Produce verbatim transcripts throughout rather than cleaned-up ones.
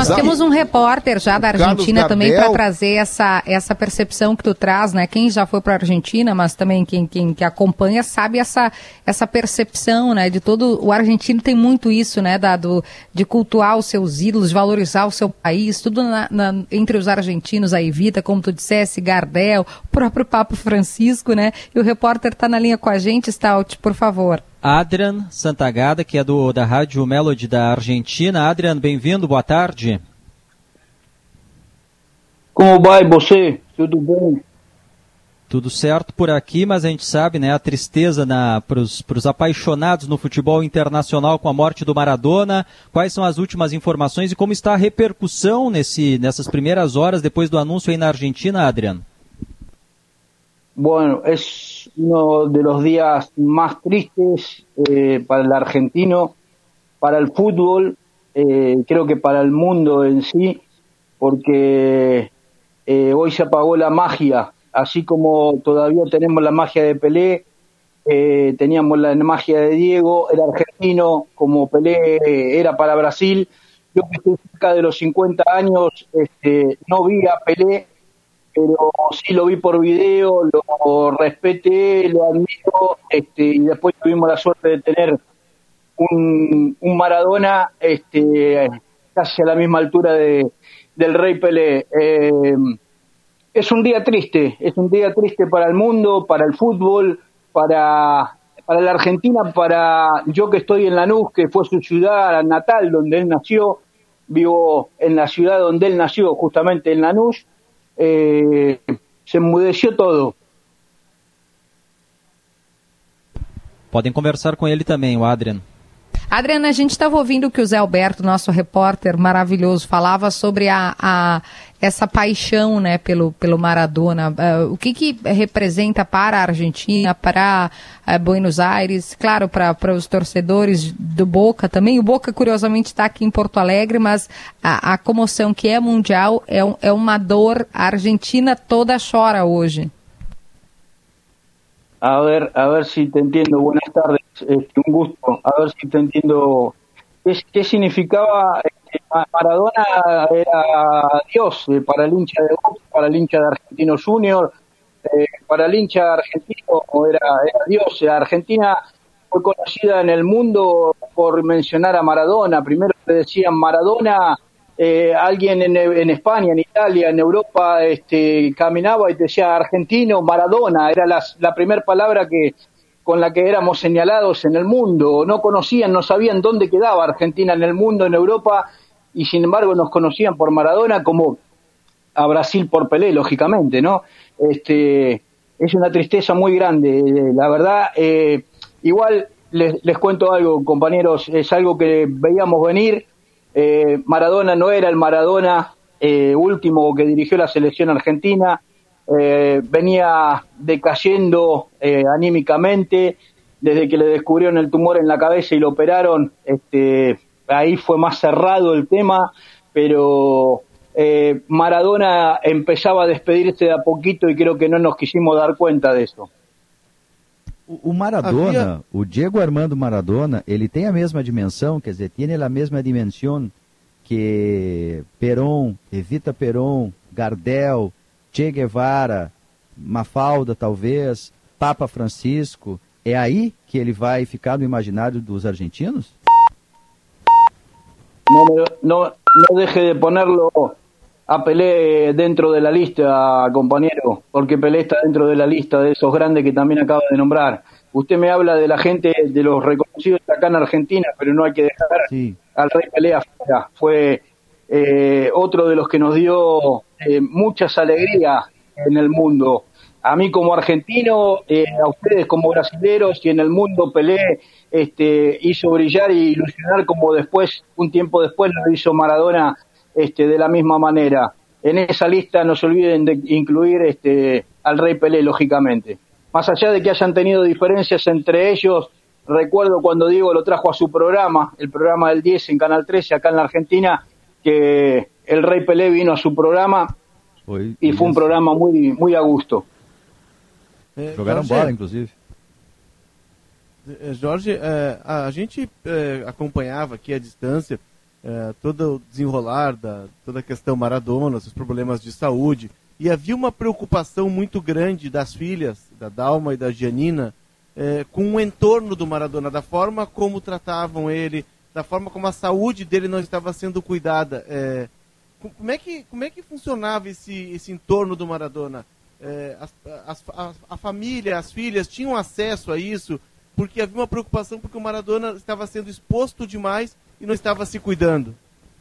nós temos um repórter já da Argentina também para trazer essa, essa percepção que tu traz, né? Quem já foi para a Argentina, mas também quem, quem que acompanha sabe essa, essa percepção, né? De todo o argentino tem muito isso, né? Da, do, de cultuar os seus ídolos, de valorizar o seu país, tudo na, na, entre os argentinos, a Evita, como tu dissesse, Gardel, o próprio Papa Francisco, né? E o repórter está na linha com a gente, Stout, por favor. Adrian Santagada, que é do, da Rádio Melody da Argentina. Adrian, bem-vindo, boa tarde. Como vai você? Tudo bem? Tudo certo por aqui, mas a gente sabe, né, a tristeza para os apaixonados no futebol internacional com a morte do Maradona. Quais são as últimas informações e como está a repercussão nesse, nessas primeiras horas depois do anúncio aí na Argentina, Adrian? Bueno, es uno de los días más tristes eh, para el argentino, para el fútbol, eh, creo que para el mundo en sí, porque eh, hoy se apagó la magia, así como todavía tenemos la magia de Pelé, eh, teníamos la magia de Diego, era argentino, como Pelé era para Brasil. Yo que estoy cerca de los cincuenta años, este, no vi a Pelé, pero sí lo vi por video, lo respeté, lo admiro, este, y después tuvimos la suerte de tener un, un Maradona este, casi a la misma altura de, del Rey Pelé. Eh, es un día triste, es un día triste para el mundo, para el fútbol, para, para la Argentina, para yo que estoy en Lanús, que fue su ciudad natal, donde él nació, vivo en la ciudad donde él nació, justamente en Lanús. Eh, se enmudeció todo. Podem conversar com ele também, o Adrian. Adriana, a gente estava ouvindo o que o Zé Alberto, nosso repórter maravilhoso, falava sobre a, a, essa paixão, né, pelo, pelo Maradona. Uh, o que, que representa para a Argentina, para uh, Buenos Aires, claro, para, para os torcedores do Boca também. O Boca, curiosamente, está aqui em Porto Alegre, mas a, a comoção que é mundial é, um, é uma dor. A Argentina toda chora hoje. A ver, a ver si te entiendo. Buenas tardes, este, un gusto. A ver si te entiendo. ¿Qué, qué significaba? Este, Maradona era Dios eh, para el hincha de Boca, para el hincha de Argentinos Junior, eh, para el hincha argentino era, era Dios. Argentina fue conocida en el mundo por mencionar a Maradona. Primero le decían Maradona. Eh, alguien en, en España, en Italia, en Europa, este, caminaba y decía argentino, Maradona, era la, la primera palabra que con la que éramos señalados en el mundo. No conocían, no sabían dónde quedaba Argentina en el mundo, en Europa, y sin embargo nos conocían por Maradona, como a Brasil por Pelé, lógicamente, ¿no? Este, es una tristeza muy grande, la verdad. Eh, igual les, les cuento algo, compañeros, es algo que veíamos venir. Eh, Maradona no era el Maradona eh, último que dirigió la selección argentina, eh, venía decayendo eh, anímicamente desde que le descubrieron el tumor en la cabeza y lo operaron. Este, ahí fue más cerrado el tema, pero eh, Maradona empezaba a despedirse de a poquito y creo que no nos quisimos dar cuenta de eso. O Maradona, o Diego Armando Maradona, ele tem a mesma dimensão, quer dizer, tem a mesma dimensão que Perón, Evita Perón, Gardel, Che Guevara, Mafalda talvez, Papa Francisco. É aí que ele vai ficar no imaginário dos argentinos? No, no, no deje de ponerlo a Pelé dentro de la lista, compañero, porque Pelé está dentro de la lista de esos grandes que también acaba de nombrar. Usted me habla de la gente, de los reconocidos acá en Argentina, pero no hay que dejar sí. al Rey Pelé afuera. Fue eh, otro de los que nos dio eh, muchas alegrías en el mundo. A mí como argentino, eh, a ustedes como brasileros, y en el mundo Pelé este, hizo brillar y ilusionar como después, un tiempo después lo hizo Maradona. Este, de la misma manera. En esa lista no se olviden de incluir este, al Rey Pelé, lógicamente. Más allá de que hayan tenido diferencias entre ellos, recuerdo cuando Diego lo trajo a su programa, el programa del diez en Canal trece, acá en la Argentina, que el Rey Pelé vino a su programa Oi, y fue um programa muy, muy a gusto. É, Jogaram Jorge, bola, inclusive. Jorge, é, a gente é, acompanhava aqui à distância é, todo o desenrolar da toda a questão Maradona, os problemas de saúde, e havia uma preocupação muito grande das filhas, da Dalma e da Gianina, é, com o entorno do Maradona, da forma como tratavam ele, da forma como a saúde dele não estava sendo cuidada. É, como, é que, como é que funcionava esse, esse entorno do Maradona? É, as, as, a, a família, as filhas tinham acesso a isso, porque havia uma preocupação porque o Maradona estava sendo exposto demais y no estaba se cuidando.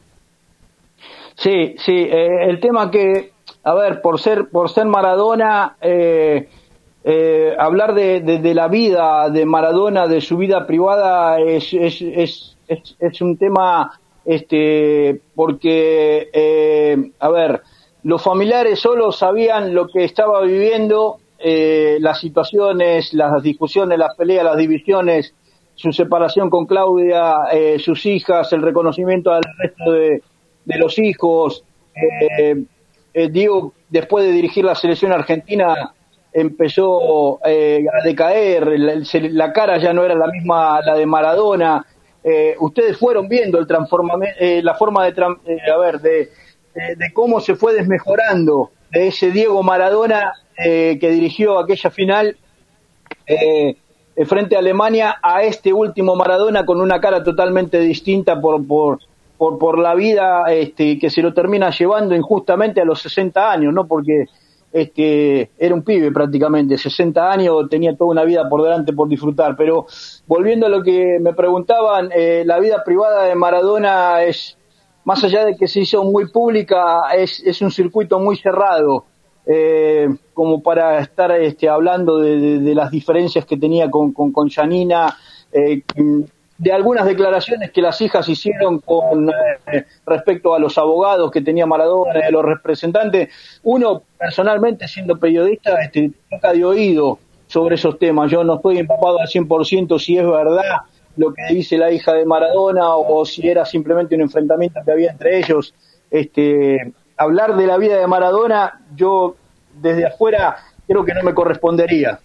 Sí, sí, eh, el tema que, a ver, por ser por ser Maradona, eh, eh, hablar de, de, de la vida de Maradona, de su vida privada, es es es, es, es un tema, este, porque, eh, a ver, los familiares solo sabían lo que estaba viviendo, eh, las situaciones, las discusiones, las peleas, las divisiones, su separación con Claudia, eh, sus hijas, el reconocimiento al resto de, de los hijos. Eh, eh, Diego, después de dirigir la selección argentina, empezó eh, a decaer, la, la cara ya no era la misma la de Maradona. Eh, ustedes fueron viendo el transformamiento, eh, la forma de, eh, a ver, de, de, de cómo se fue desmejorando de ese Diego Maradona eh, que dirigió aquella final eh, frente a Alemania, a este último Maradona con una cara totalmente distinta por por por, por la vida este, que se lo termina llevando injustamente a los sesenta años, ¿no? Porque este era un pibe prácticamente, sesenta años, tenía toda una vida por delante por disfrutar. Pero volviendo a lo que me preguntaban, eh, la vida privada de Maradona es, más allá de que se hizo muy pública, es, es un circuito muy cerrado. Eh, como para estar este, hablando de, de, de las diferencias que tenía con, con, con Gianina, eh, de algunas declaraciones que las hijas hicieron con eh, respecto a los abogados que tenía Maradona, de los representantes. Uno, personalmente, siendo periodista, este, toca de oído sobre esos temas. Yo no estoy empapado al cien por ciento si es verdad lo que dice la hija de Maradona o, o si era simplemente un enfrentamiento que había entre ellos. Este... Hablar de la vida de Maradona, yo desde afuera creo que no me correspondería.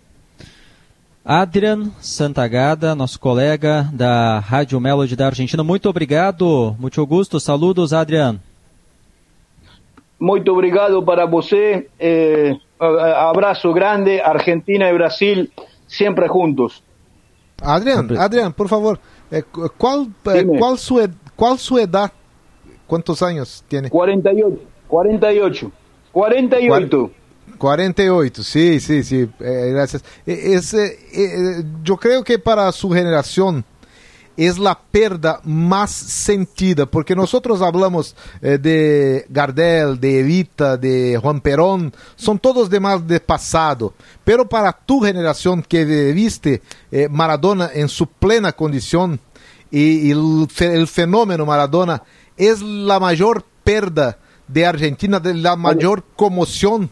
Adrian Santagada, nosso colega da Rádio Melody da Argentina, muito obrigado, muito gusto, saludos, Adrian. Muito obrigado para você, eh, abraço grande, Argentina e Brasil, sempre juntos. Adrian, Adrian, por favor, eh, qual, eh, qual, sua, qual sua edad? ¿Cuántos años tiene? cuarenta y ocho. cuarenta y ocho. cuarenta y ocho. cuarenta y ocho, sí, sí, sí. Eh, gracias. Eh, es, eh, eh, yo creo que para su generación es la pérdida más sentida, porque nosotros hablamos eh, de Gardel, de Evita, de Juan Perón, son todos de más de pasado. Pero para tu generación que viste eh, Maradona en su plena condición y, y el, el fenómeno Maradona, es la mayor pérdida de Argentina, de la mayor conmoción.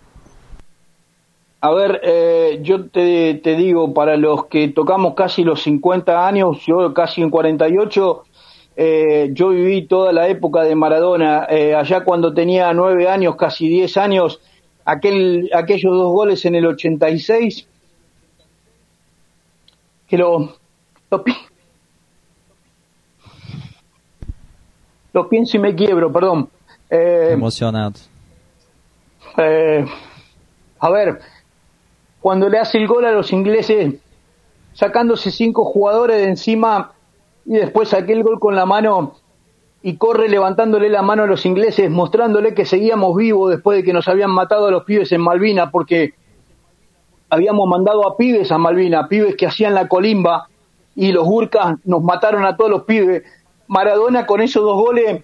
A ver, eh, yo te, te digo, para los que tocamos casi los cincuenta años, yo casi en cuarenta y ocho, eh, yo viví toda la época de Maradona. Eh, allá cuando tenía nueve años, casi diez años, aquel, aquellos dos goles en el ochenta y seis, que lo... lo Lo pienso y me quiebro, perdón. Eh, Emocionado. Eh, a ver, cuando le hace el gol a los ingleses, sacándose cinco jugadores de encima y después aquel gol con la mano y corre levantándole la mano a los ingleses, mostrándole que seguíamos vivos después de que nos habían matado a los pibes en Malvinas, porque habíamos mandado a pibes a Malvinas, pibes que hacían la colimba y los Gurkas nos mataron a todos los pibes. Maradona con esos dos goles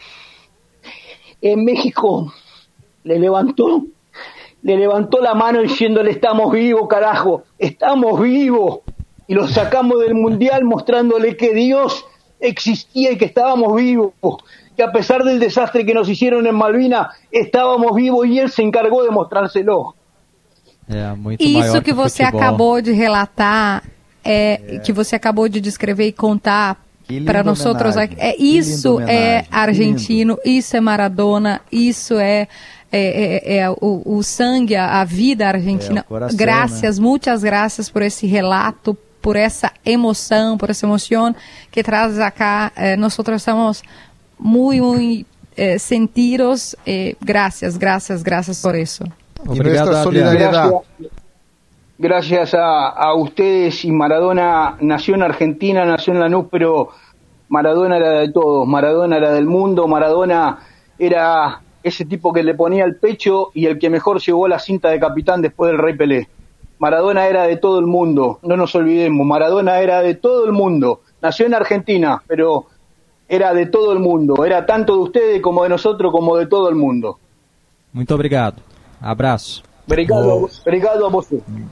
en México le levantó le levantó la mano diciéndole estamos vivos, carajo, estamos vivos, y lo sacamos del mundial mostrándole que Dios existía y que estábamos vivos, que a pesar del desastre que nos hicieron en Malvinas estábamos vivos, y él se encargou de mostrárselo. É, muito Isso que, que você futebol. acabou de relatar, é, é. que você acabou de descrever e contar para nós outros, é isso é argentino, isso é Maradona, isso é é, é, é o, o sangue, a vida argentina. É, coração, graças, né? muitas graças por esse relato por esa emoción, por esa emoción que traes acá. Eh, nosotros estamos muy, muy eh, sentidos. Eh, gracias, gracias, gracias por eso. Obrigado, solidaridad. Gracias, gracias a, a ustedes. Y Maradona nació en Argentina, nació en Lanús, pero Maradona era de todos. Maradona era del mundo. Maradona era ese tipo que le ponía el pecho y el que mejor llevó la cinta de capitán después del Rey Pelé. Maradona era de todo el mundo, no nos olvidemos. Maradona era de todo el mundo. Nació en Argentina, pero era de todo el mundo. Era tanto de ustedes como de nosotros, como de todo el mundo. Muito obrigado. Abraço. Obrigado, obrigado a você.